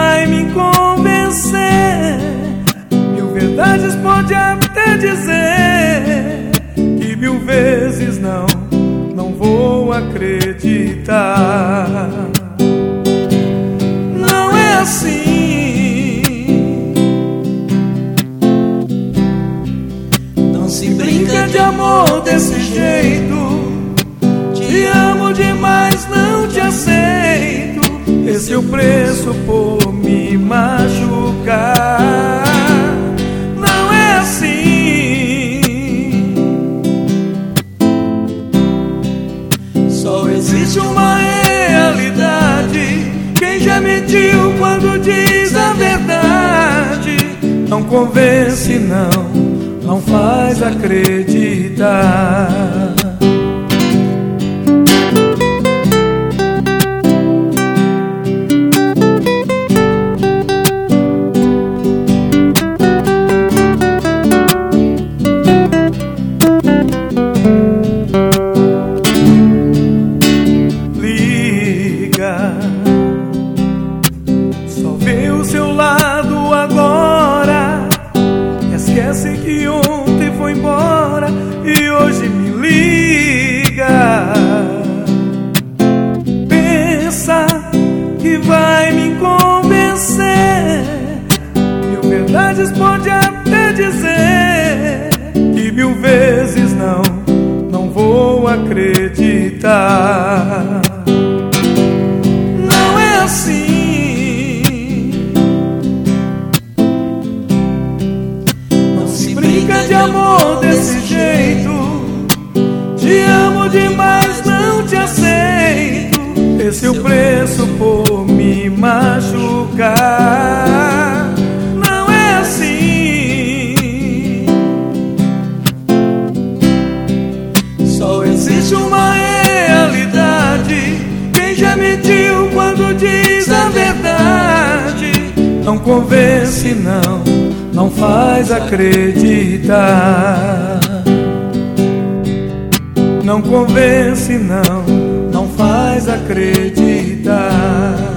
vai me convencer. Mil verdades pode até dizer, que mil vezes não vou acreditar. Não é assim, não se brinca de amor desse jeito. Te amo demais, não te aceito. Esse é o preço por me machucar. Não é assim, só existe uma realidade. Quem já mentiu quando diz a verdade, não convence, não faz acreditar. Só vê o seu lado agora, esquece que ontem foi embora e hoje me liga. Pensa que vai me convencer. Mil verdades pode até dizer, que mil vezes não vou acreditar. Não é assim, não se brinca de amor desse jeito. Te amo demais, não te aceito. Esse é o preço por me machucar. Não é assim, só existe uma realidade. Quem já mentiu quando diz a verdade, não convence, não faz acreditar. Não convence, não faz acreditar.